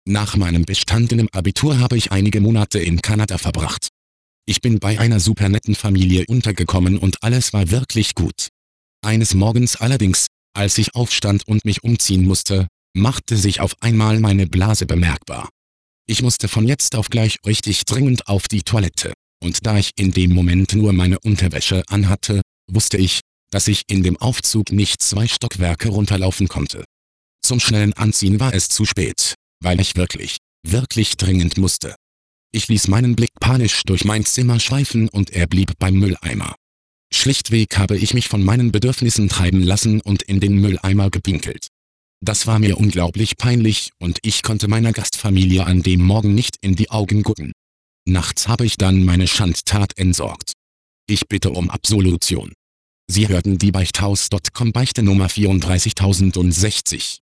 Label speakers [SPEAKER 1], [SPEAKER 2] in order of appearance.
[SPEAKER 1] Nach meinem bestandenen Abitur habe ich einige Monate in Kanada verbracht. Ich bin bei einer super netten Familie untergekommen und alles war wirklich gut. Eines Morgens allerdings, als ich aufstand und mich umziehen musste, machte sich auf einmal meine Blase bemerkbar. Ich musste von jetzt auf gleich richtig dringend auf die Toilette. Und da ich in dem Moment nur meine Unterwäsche anhatte, wusste ich, dass ich in dem Aufzug nicht 2 Stockwerke runterlaufen konnte. Zum schnellen Anziehen war es zu spät, weil ich wirklich, wirklich dringend musste. Ich ließ meinen Blick panisch durch mein Zimmer schweifen und er blieb beim Mülleimer. Schlichtweg habe ich mich von meinen Bedürfnissen treiben lassen und in den Mülleimer gepinkelt. Das war mir unglaublich peinlich und ich konnte meiner Gastfamilie an dem Morgen nicht in die Augen gucken. Nachts habe ich dann meine Schandtat entsorgt. Ich bitte um Absolution. Sie hörten die Beichthaus.com Beichte Nummer 34060.